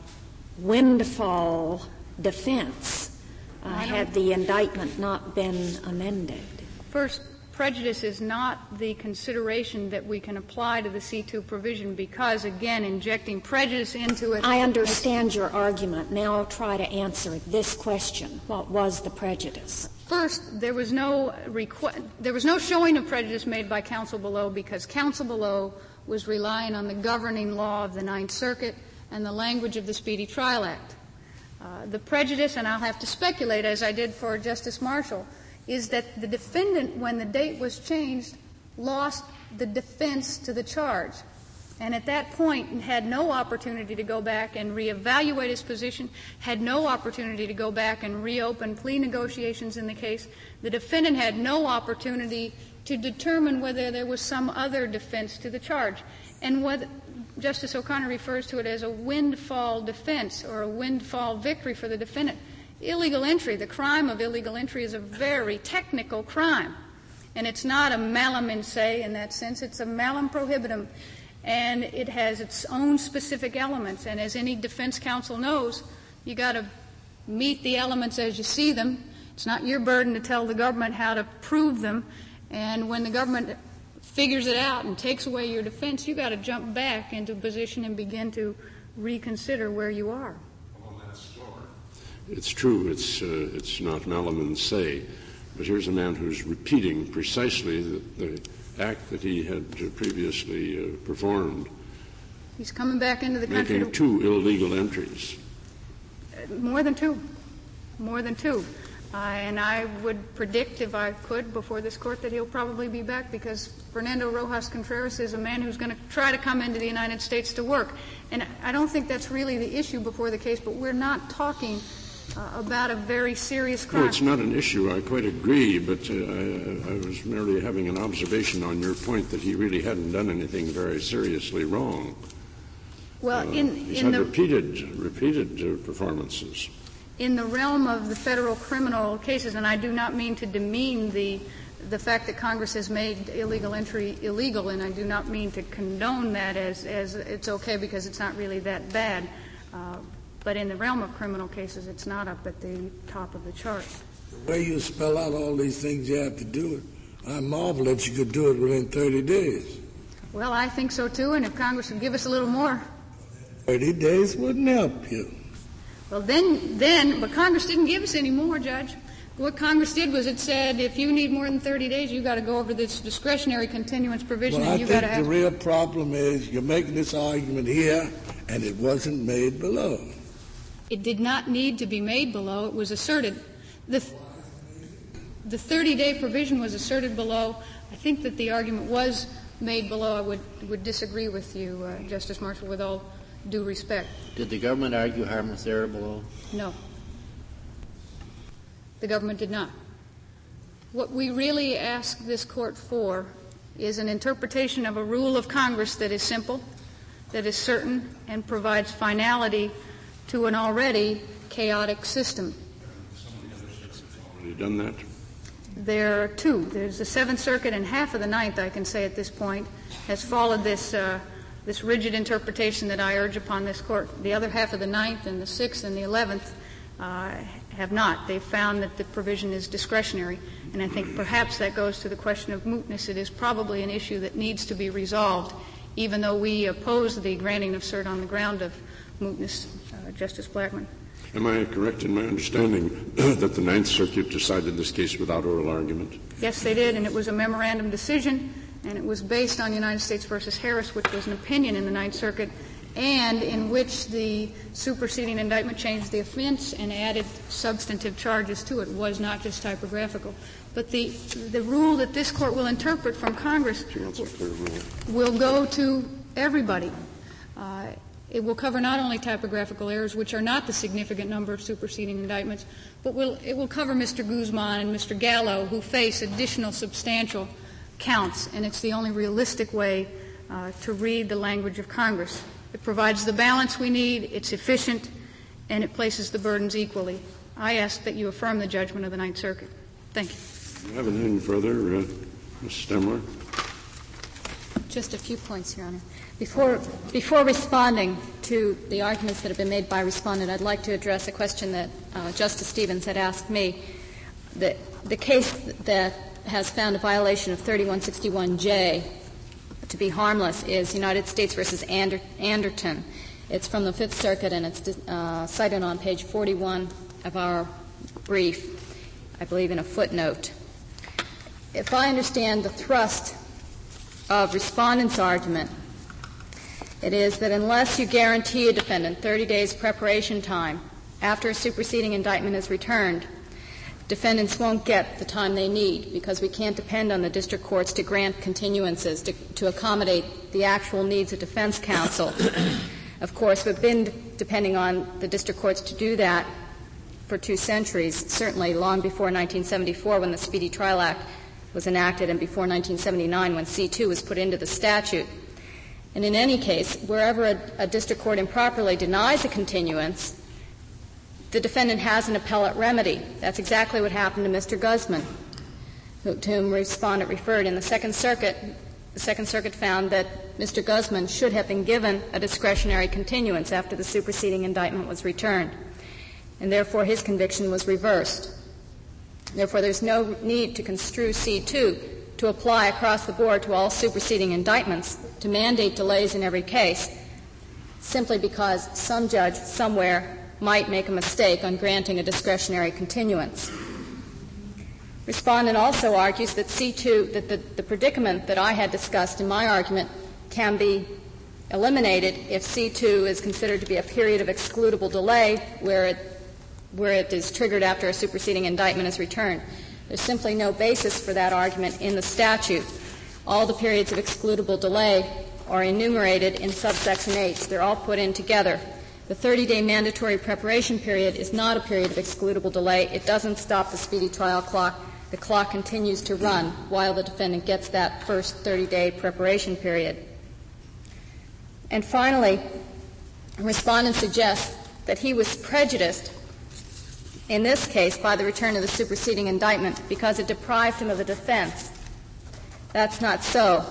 windfall defense uh, had the indictment not been amended. First, prejudice is not the consideration that we can apply to the C two provision because, again, injecting prejudice into it. I understand your argument. Now I'll try to answer this question. What was the prejudice? First, there was no requ- there was no showing of prejudice made by counsel below because counsel below was relying on the governing law of the Ninth Circuit and the language of the Speedy Trial Act. Uh, the prejudice, and I'll have to speculate as I did for Justice Marshall, is that the defendant, when the date was changed, lost the defense to the charge. And at that point had no opportunity to go back and reevaluate his position, had no opportunity to go back and reopen plea negotiations in the case. The defendant had no opportunity to determine whether there was some other defense to the charge. And what Justice O'Connor refers to it as a windfall defense or a windfall victory for the defendant. Illegal entry, the crime of illegal entry, is a very technical crime. And it's not a malum in se in that sense. It's a malum prohibitum. And it has its own specific elements. And as any defense counsel knows, you got to meet the elements as you see them. It's not your burden to tell the government how to prove them. And when the government figures it out and takes away your defense, you got to jump back into position and begin to reconsider where you are. It's true, it's, uh, it's not malum in se, but here's a man who's repeating precisely the, the act that he had uh, previously uh, performed. He's coming back into the country. Making two illegal entries. Uh, more than two. More than two. Uh, and I would predict, if I could, before this Court, that he'll probably be back because Fernando Rojas Contreras is a man who's going to try to come into the United States to work. And I don't think that's really the issue before the case, but we're not talking Uh, about a very serious crime. No, it's not an issue. I quite agree, but uh, I, I was merely having an observation on your point that he really hadn't done anything very seriously wrong. Well, uh, in, he's in had the repeated, repeated uh, performances. In the realm of the federal criminal cases, and I do not mean to demean the the fact that Congress has made illegal entry illegal, and I do not mean to condone that as as it's okay because it's not really that bad. Uh, But in the realm of criminal cases, it's not up at the top of the chart. The way you spell out all these things you have to do, I marvel that you could do it within thirty days. Well, I think so, too, and if Congress would give us a little more. thirty days wouldn't help you. Well, then, then, but Congress didn't give us any more, Judge. What Congress did was it said if you need more than thirty days, you've got to go over this discretionary continuance provision. Well, and I you've think got to have the real problem is you're making this argument here, and it wasn't made below. It did not need to be made below. It was asserted. The, the thirty-day provision was asserted below. I think that the argument was made below. I would, would disagree with you, uh, Justice Marshall, with all due respect. Did the government argue harmless error below? No. The government did not. What we really ask this Court for is an interpretation of a rule of Congress that is simple, that is certain, and provides finality to an already chaotic system. Have you done that? There are two. There's the Seventh Circuit, and half of the Ninth, I can say at this point, has followed this uh, this rigid interpretation that I urge upon this Court. The other half of the Ninth and the Sixth and the Eleventh uh, have not. They've found that the provision is discretionary, and I think perhaps that goes to the question of mootness. It is probably an issue that needs to be resolved, even though we oppose the granting of cert on the ground of mootness, uh, Justice Blackmun. Am I correct in my understanding that the Ninth Circuit decided this case without oral argument? Yes, they did, and it was a memorandum decision, and it was based on United States versus Harris, which was an opinion in the Ninth Circuit, and in which the superseding indictment changed the offense and added substantive charges to it. It was not just typographical. But the the rule that this Court will interpret from Congress will go to everybody. Uh, It will cover not only typographical errors, which are not the significant number of superseding indictments, but will, it will cover Mister Guzman and Mister Gallo, who face additional substantial counts, and it's the only realistic way uh, to read the language of Congress. It provides the balance we need, it's efficient, and it places the burdens equally. I ask that you affirm the judgment of the Ninth Circuit. Thank you. Do you have anything further, uh, Miz Stemler? Just a few points, Your Honor. Before, before responding to the arguments that have been made by Respondent, I'd like to address a question that uh, Justice Stevens had asked me. The, the case that has found a violation of thirty-one sixty-one J to be harmless is United States versus Ander, Anderton. It's from the Fifth Circuit, and it's uh, cited on page forty-one of our brief, I believe in a footnote. If I understand the thrust of Respondent's argument, it is that unless you guarantee a defendant thirty days preparation time after a superseding indictment is returned, defendants won't get the time they need because we can't depend on the district courts to grant continuances to, to accommodate the actual needs of defense counsel. Of course, we've been depending on the district courts to do that for two centuries, certainly long before nineteen seventy-four when the Speedy Trial Act was enacted and before nineteen seventy-nine when C two was put into the statute. And in any case, wherever a, a district court improperly denies a continuance, the defendant has an appellate remedy. That's exactly what happened to Mister Guzman, who, to whom Respondent referred. In the Second Circuit, the Second Circuit found that Mister Guzman should have been given a discretionary continuance after the superseding indictment was returned, and therefore his conviction was reversed. Therefore, there's no need to construe C two to apply across the board to all superseding indictments to mandate delays in every case, simply because some judge somewhere might make a mistake on granting a discretionary continuance. Respondent also argues that C two, that the, the predicament that I had discussed in my argument can be eliminated if C two is considered to be a period of excludable delay where it where it is triggered after a superseding indictment is returned. There's simply no basis for that argument in the statute. All the periods of excludable delay are enumerated in subsection H. They're all put in together. The thirty-day mandatory preparation period is not a period of excludable delay. It doesn't stop the speedy trial clock. The clock continues to run while the defendant gets that first thirty-day preparation period. And finally, Respondent suggests that he was prejudiced in this case by the return of the superseding indictment because it deprived him of the defense. That's not so.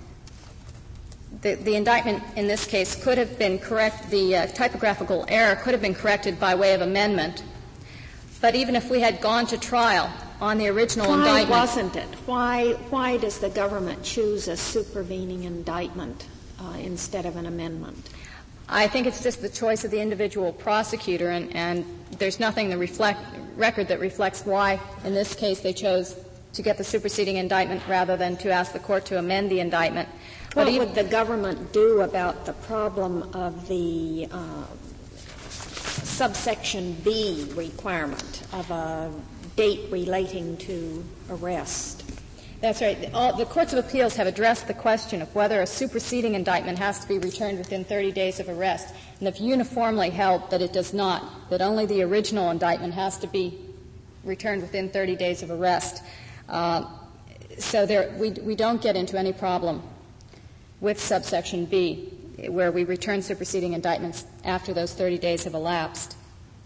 The, the indictment in this case could have been correct, the uh, typographical error could have been corrected by way of amendment. But even if we had gone to trial on the original why indictment. Why wasn't it? Why, why does the government choose a supervening indictment uh, instead of an amendment? I think it's just the choice of the individual prosecutor, and, and there's nothing in the reflect, record that reflects why, in this case, they chose to get the superseding indictment rather than to ask the court to amend the indictment. What but would the government do about the problem of the uh, subsection B requirement of a date relating to arrest? That's right. All, the courts of appeals have addressed the question of whether a superseding indictment has to be returned within thirty days of arrest, and have uniformly held that it does not, that only the original indictment has to be returned within thirty days of arrest. Uh, so there, we, we don't get into any problem with subsection B, where we return superseding indictments after those thirty days have elapsed.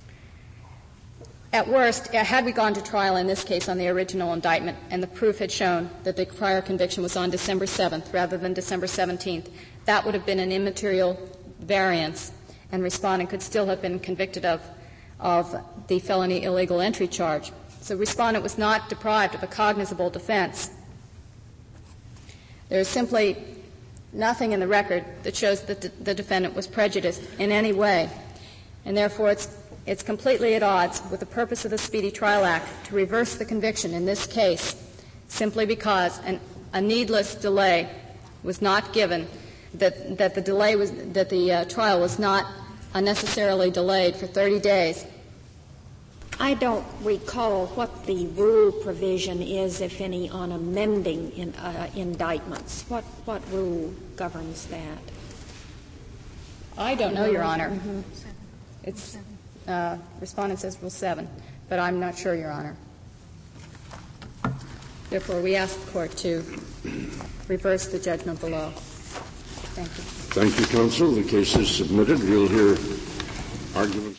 At worst, had we gone to trial in this case on the original indictment and the proof had shown that the prior conviction was on December seventh rather than December seventeenth, that would have been an immaterial variance, and respondent could still have been convicted of, of the felony illegal entry charge. So respondent was not deprived of a cognizable defense. There is simply nothing in the record that shows that the, the defendant was prejudiced in any way, and therefore it's It's completely at odds with the purpose of the Speedy Trial Act to reverse the conviction in this case simply because an, a needless delay was not given, that, that the delay was, that the uh, trial was not unnecessarily delayed for thirty days. I don't recall what the rule provision is, if any, on amending in, uh, indictments. What, what rule governs that? I don't know, Your Honor. Mm-hmm. It's Uh, respondent says Rule seven, but I'm not sure, Your Honor. Therefore, we ask the Court to reverse the judgment below. Thank you. Thank you, counsel. The case is submitted. We'll hear arguments.